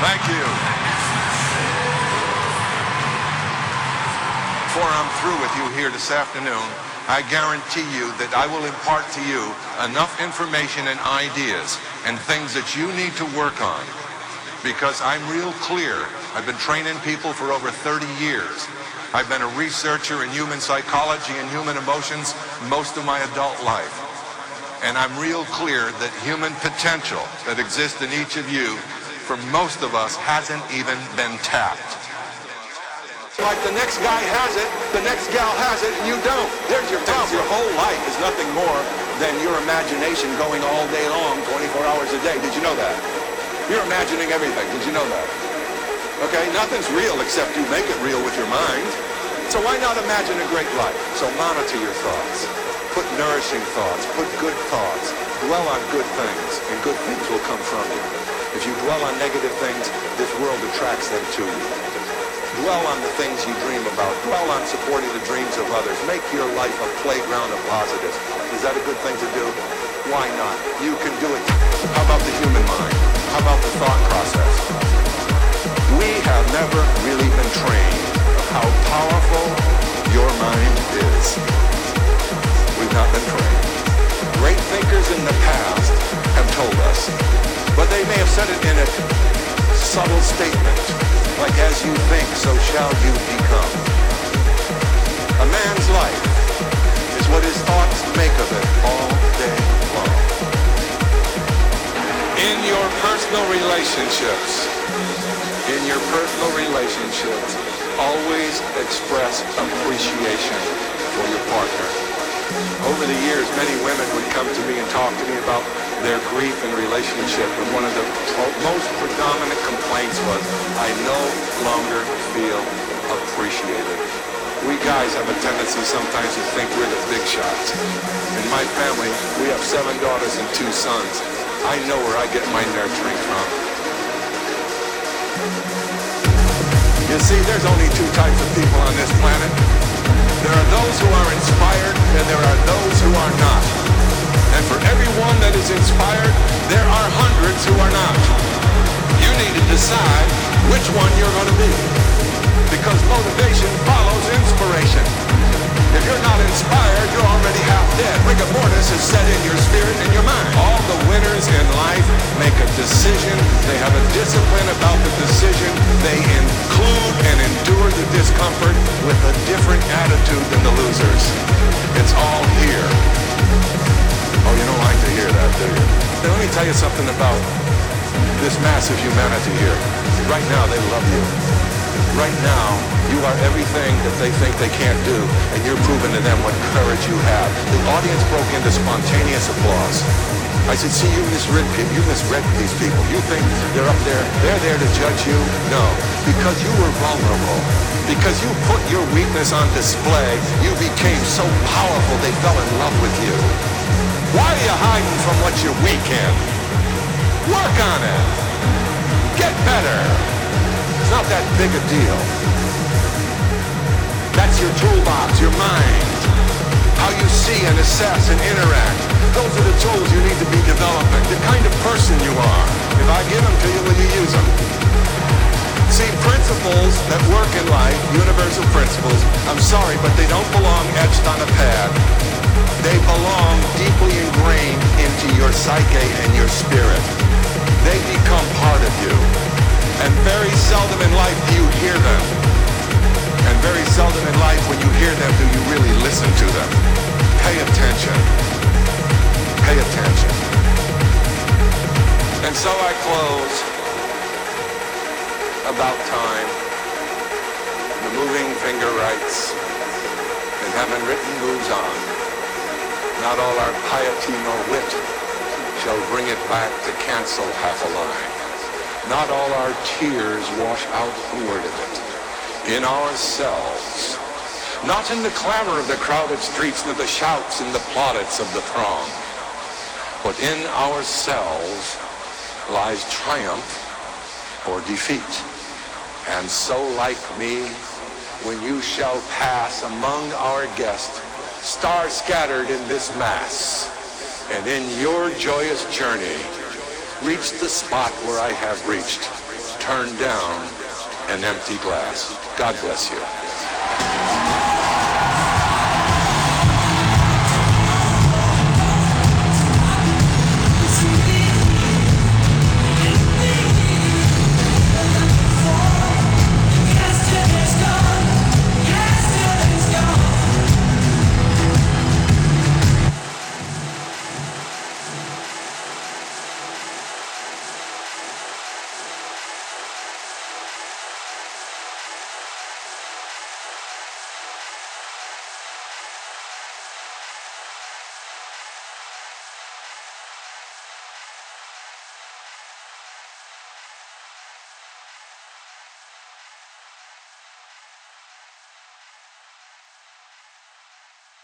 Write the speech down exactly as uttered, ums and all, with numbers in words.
Thank you. Before I'm through with you here this afternoon, I guarantee you that I will impart to you enough information and ideas and things that you need to work on. Because I'm real clear. I've been training people for over thirty years. I've been a researcher in human psychology and human emotions most of my adult life. And I'm real clear that human potential that exists in each of you, for most of us, hasn't even been tapped. Like the next guy has it, the next gal has it, and you don't. There's your problem. Your whole life is nothing more than your imagination going all day long, twenty-four hours a day. Did you know that? You're imagining everything. Did you know that? Okay, nothing's real except you make it real with your mind. So why not imagine a great life? So monitor your thoughts. Put nourishing thoughts, put good thoughts, dwell on good things, and good things will come from you. If you dwell on negative things, this world attracts them to you. Dwell on the things you dream about. Dwell on supporting the dreams of others. Make your life a playground of positives. Is that a good thing to do? Why not? You can do it. How about the human mind? How about the thought process? We have never really been trained of how powerful your mind is. We've not been trained. Great thinkers in the past have told us, but they may have said it in a subtle statement, like as you think, so shall you become. A man's life is what his thoughts make of it all day long. In your personal relationships, in your personal relationships, always express appreciation for your partner. Over the years, many women would come to me and talk to me about their grief in relationship, and one of the most predominant complaints was, I no longer feel appreciated. We guys have a tendency sometimes to think we're the big shots. In my family, we have seven daughters and two sons. I know where I get my nurturing from. You see, there's only two types of people on this planet. There are those who are inspired, and there are those who are not. And for everyone that is inspired, there are hundreds who are not. You need to decide which one you're going to be. Because motivation follows inspiration. If you're not inspired, you're already half dead. Rigor mortis is set in your spirit and your mind. All the winners in life make a decision. They have a discipline about the decision. They include and endure the discomfort with a different attitude than the losers. It's all here. Oh, you don't like to hear that, do you? Now, let me tell you something about this massive humanity here. Right now, they love you. Right now, you are everything that they think they can't do, and you're proving to them what courage you have. The audience broke into spontaneous applause. I said, see, you misread people. You misread these people. You think they're up there, they're there to judge you? No, because you were vulnerable. Because you put your weakness on display, you became so powerful they fell in love with you. Why are you hiding from what you're weak in? Work on it. Get better. It's not that big a deal. That's your toolbox, your mind. How you see and assess and interact. Those are the tools you need to be developing. The kind of person you are. If I give them to you, will you use them? See, principles that work in life, universal principles, I'm sorry, but they don't belong etched on a pad. They belong deeply ingrained into your psyche and your spirit. They become part of you. And very seldom in life do you hear them. And very seldom in life when you hear them do you really listen to them. Pay attention. Pay attention. And so I close. About time. The moving finger writes, and heaven written moves on. Not all our piety nor wit shall bring it back to cancel half a line. Not all our tears wash out a word of it. In ourselves, not in the clamor of the crowded streets, nor the shouts and the plaudits of the throng, but in ourselves lies triumph or defeat. And so like me, when you shall pass among our guests, stars scattered in this mass, and in your joyous journey, reach the spot where I have reached. turn down an empty glass. God bless you.